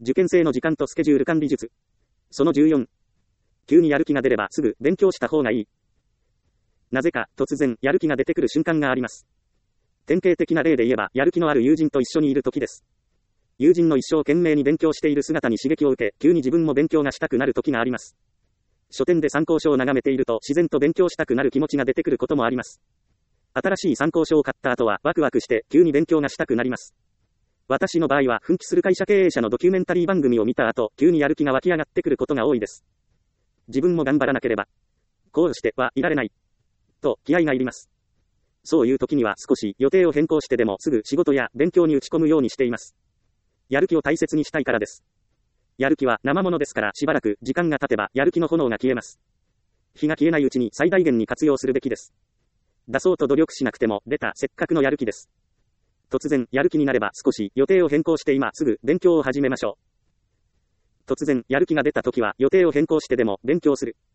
受験生の時間とスケジュール管理術。その14。急にやる気が出ればすぐ勉強した方がいい。なぜか突然やる気が出てくる瞬間があります。典型的な例で言えば、やる気のある友人と一緒にいる時です。友人の一生懸命に勉強している姿に刺激を受け、急に自分も勉強がしたくなる時があります。書店で参考書を眺めていると自然と勉強したくなる気持ちが出てくることもあります。新しい参考書を買った後はワクワクして急に勉強がしたくなります。私の場合は奮起する会社経営者のドキュメンタリー番組を見た後、急にやる気が湧き上がってくることが多いです。自分も頑張らなければ、こうしてはいられない。と気合がいります。そういう時には少し予定を変更してでもすぐ仕事や勉強に打ち込むようにしています。やる気を大切にしたいからです。やる気は生ものですから、しばらく時間が経てばやる気の炎が消えます。火が消えないうちに最大限に活用するべきです。出そうと努力しなくても出たせっかくのやる気です。突然やる気になれば少し予定を変更して今すぐ勉強を始めましょう。突然やる気が出た時は予定を変更してでも勉強する。